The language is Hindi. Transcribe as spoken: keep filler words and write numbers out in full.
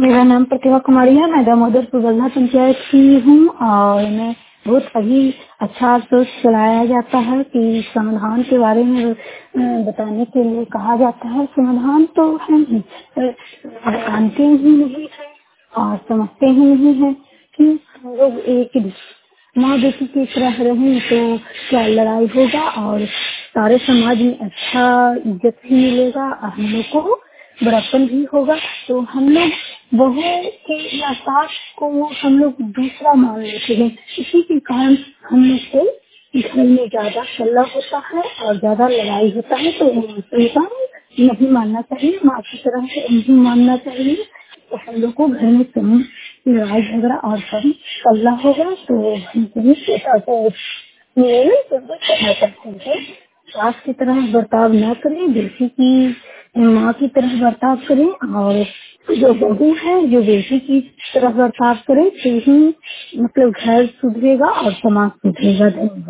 मेरा नाम प्रतिभा कुमारी है। मैं दामोदरपुर बल्हा पंचायत की हूँ और मैं बहुत अभी अच्छा सोच चलाया जाता है कि समाधान के बारे में अ, बताने के लिए कहा जाता है। समाधान तो है नहीं, अ, जानते ही नहीं है और समझते ही नहीं है कि हम लोग एक माँ बेटी की तरह रहें तो क्या लड़ाई होगा और सारे समाज में अच्छा इज्जत भी मिलेगा और हम लोग को बड़प्पन भी होगा। तो हम लोग बहू के या सास को हम लोग दूसरा मान लेते हैं। इसी के कारण हम लोग को घर में ज्यादा हल्ला होता है और ज्यादा लड़ाई होता है। तो उनका नहीं मानना चाहिए, माँ की तरह से नहीं मानना चाहिए। तो हम लोग को घर में कम लड़ाई झगड़ा और कम हल्ला होगा तो हम कहीं छोटा सा मेरे करना चाहते हैं। सास की तरह बर्ताव न करें, बेटी की माँ की तरह बर्ताव करें और जो बहू है जो बेटी की तरह बर्ताव करे तो ही मतलब घर सुधरेगा और समाज सुधरेगा। धन्यवाद।